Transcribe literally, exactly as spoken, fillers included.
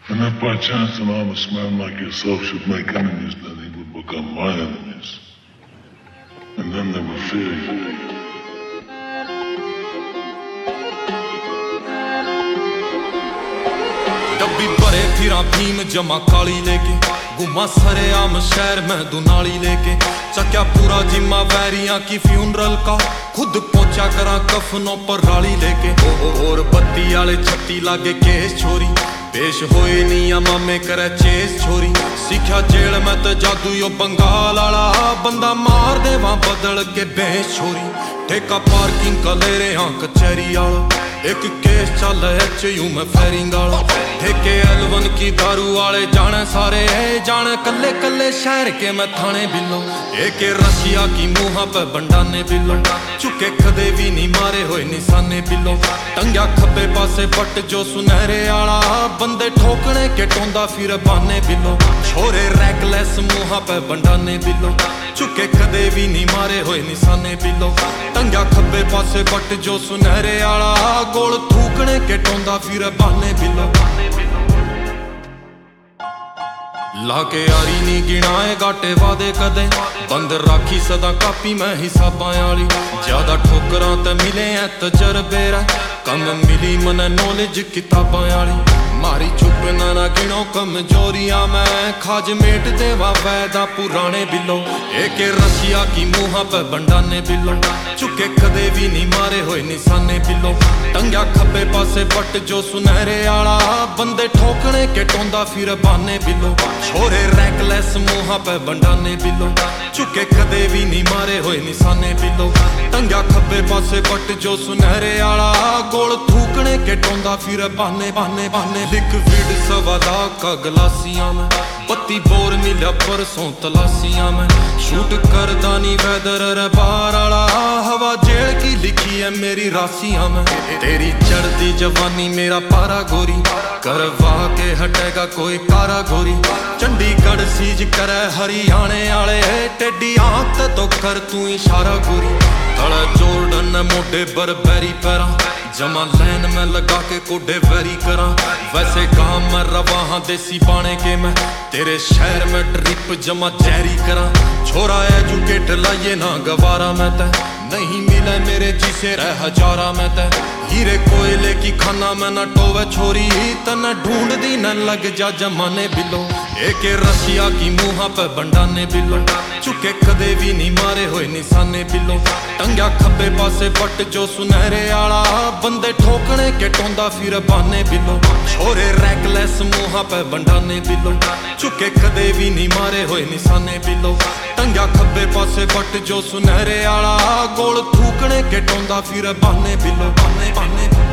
And if by chance an honest man like yourself should make enemies, then he would become my enemies. And then they would fear you. डब्बी भरे फिरा भीम जमा काली लेके घुमा सरे आम शहर में दुनाली लेके चक्या पूरा जिम्मा वैरियां की फ्यूनरल का खुद पहुंचा करा कफनों पर राली लेके और बत्ती आले छत्ती लागे केस छोरी पेश होए निया मामे करे चेस छोरी सीखा जेल में तो जादू यो बंगाल आला बंदा मार दे वहां बदल के बेस छोरी ठेका पार्किंग का ले रहे हाँ कचहरी आला एक केस चल एच यू में फेरिंग आला ठेके एलवन की दारू वाले जाने सारे जाने कल्ले कल्ले शहर के मैं थाने बिलो एक रशिया की मुहा पे बंडाने बिलो चुके कदे भी नहीं मारे हुए निशाने बिलो टंग्या खब्बे पासे बट जो सुनहरे आला बंदे ठोकने के टोंदा फिर बाने बिलो छोरे रैकलेस मुहा पे बंडाने बिलो चुके कदे भी नहीं मारे हुए निशाने बिलो टंग्या खब्बे पासे बट जो सुनहरे आला गोल थूकने के टोंदा फिर बाने बिलो लाके यारी नी गिनाए गाटे वादे कदे बंद राखी सदा कापी मैं हिसाबां आली ज्यादा ठोकरां ते मिले ऐ तजरबे रा कम मिली मने नॉलेज किताबां आली मारी चुप ना ना गिनो कमजोरियां मैं खाज मेट देवा वैदा पुराने बिलो एक रशिया की मुहा पे बंडाने बिलो चुके कदे भी नहीं मारे हुए निशाने बिलो टंग्या खब्बे पासे बट जो सुनहरे आला बंदे ठोकने के टोंदा फिर बाने बिलो छोरे रैकलेस मुहा पे बंडाने बिलो चुके कदे भी नहीं मारे हुए निशाने बिलो टंग्या खब्बे पासे बट जो सुनहरे आला गोल थूकने के टोंदा फिर बाने बाने बाने लिक्विड सवादा का गलासियां में पत्ती बोर मिला परसों तलासियां में शूट करदा नी वेदर रे बार आला हवा जेल की लिखी है मेरी रासियां में तेरी चढ़ती जवानी मेरा पारा गोरी करवा के हटेगा कोई कारा गोरी चंडीगढ़ सीज करे हरियाणे आले टेडी आंख तो कर तू इशारा गोरी तड़ा जोर्डन मोटे बरबेरी पैरा जमा लैन में लगा के कोडे वेरी करा वैसे काम में रवा हाँ देसी बाने के मैं तेरे शहर में ट्रिप जमा जैरी करा छोरा एजुकेट लाइए ना गवारा मैं तै नहीं मिले मेरे जिसे रह हजारा मैं तै हीरे कोयले की खाना में न टोवे छोरी तन ढूंढ दी न लग जा जमाने बिलो एक रशिया की मुहा पे बंडाने बिलो चुके कदे भी नहीं मारे हुए निशाने बिलो टंग्या खब्बे पासे बट जो सुनहरे आला बंदे ठोकने के टोंदा फिर बाने बिलो छोरे रैकलेस मुहा पे बंडाने बिलो चुके कदे भी नहीं मारे हुए निशाने बिलो टंग्या खब्बे पासे बट जो सुनहरे आला गोल थूकने के टोंदा फिर बाने बिलो बाने बाने